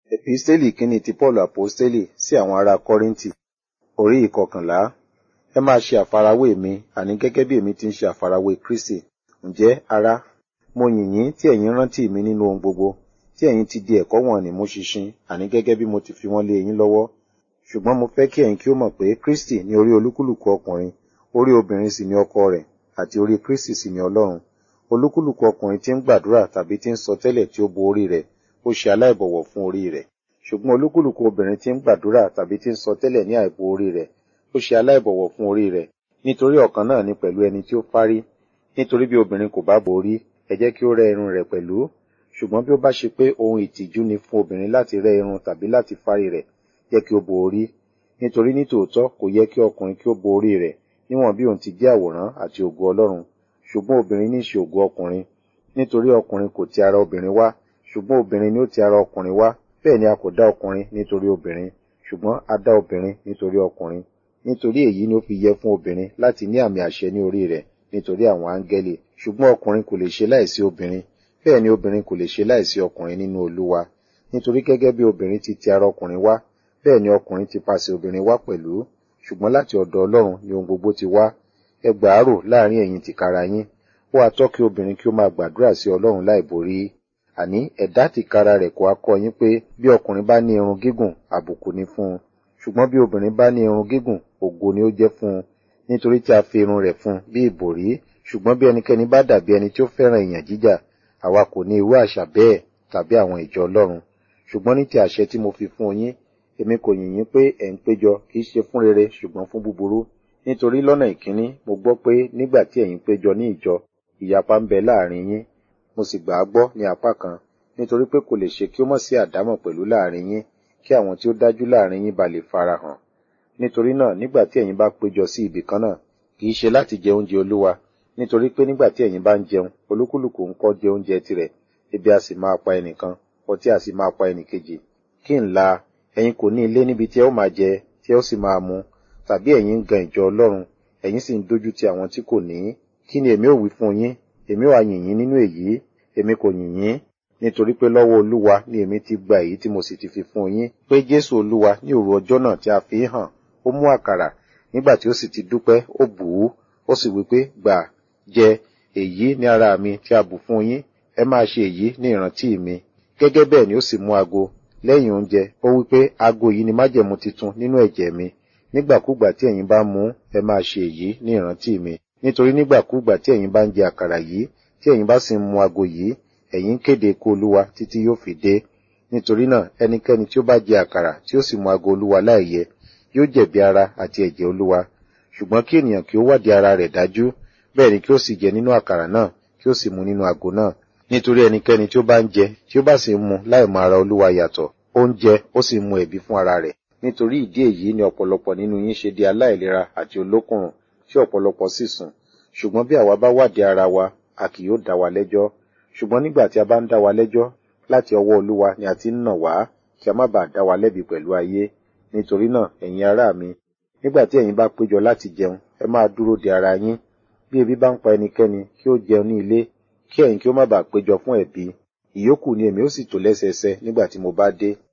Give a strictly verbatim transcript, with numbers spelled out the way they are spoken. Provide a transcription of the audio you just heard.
Episteli kínní ti Paulu Aposteli sí àwọn ará Kọ́ríńtì, orí ìkọkànlá. Ẹ máa ṣe àfarawé mi, àní gẹ́gẹ́ bí èmi ti ń ṣe àfarawé Kristi. Ǹjẹ́, ará, mo yìn yín tí ẹ̀yin rántí mi nínú ohun gbogbo, tí ẹ̀yin ti di ẹ̀kọ́ wọ̀n-ọn-nì mú ṣinṣin, àní gẹ́gẹ́ bí mo ti fi wọ́n lé yín lọ́wọ́. Ṣùgbọ́n mo fẹ́ kí ẹ̀yin kí ó mọ̀ pé Kristi ni orí olúkúlùkù ọkùnrin, orí obìnrin sì ni ọkọ rẹ̀, àti orí Kristi sì ni Ọlọ́run. Olúkúlùkù ọkùnrin tí ń gbàdúrà tàbí tí ń sọ tẹ́lẹ̀ tí ó bo orí rẹ̀, ó ṣe aláìbọ̀wọ̀ fún orí rẹ̀. Ṣùgbọ́n olúkúlùkù obìnrin tí ń gbàdúrà tàbí tí ń sọ tẹ́lẹ̀ ní àìbo orí rẹ̀, ó ṣe aláìbọ̀wọ̀ fún orí rẹ̀, nítorí ọ̀kan náà ni pẹ̀lú ẹni tí ó fárí. Nítorí bí obìnrin kò bá bo orí, ẹ jẹ́ kí ó rẹ́ irun rẹ̀ pẹ̀lú. Ṣùgbọ́n bí ó bá ṣe pé ohun ìtìjú ni fún obìnrin láti rẹ́ irun tàbí láti fárí rẹ̀, jẹ́ kí ó bo orí. Nítorí nítòótọ́ kò yẹ kí ọkùnrin kí ó bo orí rẹ̀, níwọ̀n bí òun ti jẹ́ àwòrán àti ògo Ọlọ́run. Ṣùgbọ́n obìnrin ní í ṣe ògo ọkùnrin. Nítorí ọkùnrin kò ti ara obìnrin wá, ṣùgbọ́n obìnrin ni ó ti ara ọkùnrin wá. Bẹ́ẹ̀ ni a kò dá ọkùnrin nítorí obìnrin, ṣùgbọ́n a dá obìnrin nítorí ọkùnrin. Nítorí èyí ni ó fi yẹ fún obìnrin láti ní àmì àṣẹ ní orí rẹ̀ nítorí àwọn áńgẹ́lì. Ṣùgbọ́n ọkùnrin kò lè ṣe láìsí obìnrin, bẹ́ẹ̀ ni obìnrin kò lè ṣe láìsí ọkùnrin nínú Olúwa. Nítorí gẹ́gẹ́ bí obìnrin ti ti ara ọkùnrin wá, bẹ́ẹ̀ ni ọkùnrin ti pasẹ̀ obìnrin wá pẹ̀lú. Ṣùgbọ́n láti ọ̀dọ̀ Ọlọ́run ni ohun gbogbo ti wá. Ẹ gbà á rò láàrin ẹ̀yin tìkára yín. Ó ha tọ́ kí obìnrin kí ó máa gbàdúrà sí Ọlọ́run láìborí. Àní ẹ̀dá tìkára rẹ̀ kò ha kọ́ yín pé bí ọkùnrin bá ní irun gígùn, àbùkù ni fún un. Ṣùgbọ́n bí obìnrin bá ní irun gígùn, ògo ni ó jẹ́ fún un, nítorí tí a fi irun rẹ̀ fún un bí ìbòrí. Ṣùgbọ́n bí ẹnikẹ́ni bá dàbí ẹni tí ó fẹ́ràn ìyàn jíjà, àwa kò ní irú àṣà bẹ́ẹ̀ tàbí àwọn ìjọ Ọlọ́run. Ṣùgbọ́n ní ti àṣẹ tí mo fi fún yín, èmi kò yìn yín pé ẹ̀ ń péjọ kì í ṣe fún rere ṣùgbọ́n fún búburú. Nítorí lọ́nà ìkíní mo gbọ́ pé nígbà tí ẹ̀yin péjọ ní ìjọ, ìyapa ń bẹ láàrin yín. Mo sì gbà á gbọ́ ní apá kan, nítorí pé kò lè ṣe kí ó mọ̀ sí àdámọ̀ pẹ̀lú láàrin yín, kí àwọn tí ó dájú láàrin yín ba lè farahàn. Nítorí náà nígbà tí ẹ̀yin bá péjọ sí ibì kan náà, kì í ṣe láti jẹ oúnjẹ Olúwa, nítorí pé nígbà tí ẹ̀yin bá ń jẹun, olúkúlùkù ń kọ́ jẹ oúnjẹ tirẹ̀, ebi a sì máa pa ẹnìkan, ọtí a sì máa pa ẹnìkejì. Kí n la, ẹ̀yin kò ní ilé níbi tí ẹ ó máa jẹ, tí ẹ ó sì máa mu, tàbí ẹ̀yin ń gan ìjọ Ọlọ́run, ẹ̀yin sì ń dójú ti àwọn tí kò ní. Kí ni èmi ó wí fún yín? Èmi ó ha yìn yín nínú èyí? Èmi kò yìn yín, nítorí pé lọ́wọ́ Olúwa ni èmi ti gba èyí tí mo sì ti fi fún yín, pé Jésù Olúwa ní òru ọjọ́ náà tí a fi hàn, ó mú àkàrà, nígbà tí ó sì ti dúpẹ́, ó bù ú, ó sì wí pé, gbà, jẹ, èyí ni ara mi tí a bù fún yín, ẹ máa ṣe èyí ní ìrántí mi. Gẹ́gẹ́ bẹ́ẹ̀ ni ó sì mú ago, lẹ́yìn oúnjẹ, ó wí pé, ago yìí ni májẹ̀mú titun nínú ẹ̀jẹ̀ mi. Nígbàkúgbà tí ẹ̀yin bá mu, ẹ máa ṣe èyí ní ìrántí mi. Nítorí nígbàkúgbà tí ẹ̀yin bá ń jẹ àkàrà yìí, tí ẹ̀yin bá sì ń mu ago yìí, ẹ̀yin kéde ikú Olúwa títí yóò fi dé. Nítorí náà ẹnikẹ́ni tí ó bá jẹ àkàrà tí ó sì mu ago Olúwa láìyẹ, yóò jẹ̀bi ara àti ẹ̀jẹ̀ Olúwa. Ṣùgbọ́n kí ènìyàn kí ó wádìí ara rẹ̀ dájú, bẹ́ẹ̀ ni kí ó sì jẹ nínú àkàrà náà, kí ó sì mu nínú ago náà. Nítorí ẹnikẹ́ni tí ó bá ń jẹ, tí ó bá sì ń mu láì mọ ara Olúwa yàtọ̀, ó ń jẹ, ó sì ń mu ẹ̀bi fún ara rẹ̀. Nítorí ìdí èyí ni ọ̀pọ̀lọpọ̀ nínú yín ṣe di aláìlera àti olókùnrùn, tí ọ̀pọ̀lọpọ̀ sì sùn. Ṣùgbọ́n bí àwa bá wádìí ara wa, a kì yóò dá wa lẹ́jọ́. Ṣùgbọ́n nígbà tí a bá ń dá wa lẹ́jọ́, láti ọwọ́ Olúwa ni a ti ń nà wá, kí a má bàa dá wa lẹ́bi pẹ̀lú ayé. Nítorí náà, ẹ̀yin ará mi, nígbà tí ẹ̀yin bá péjọ láti jẹun, ẹ máa dúró de ara yín. Bí ebi bá ń pa ẹnikẹ́ni, kí ó jẹun ní ilé, kí ẹ̀yin kí ó má bàa péjọ fún ẹ̀bi. Ìyókù ni èmi ó sì tò lẹ́sẹẹsẹ nígbà tí mo bá dé.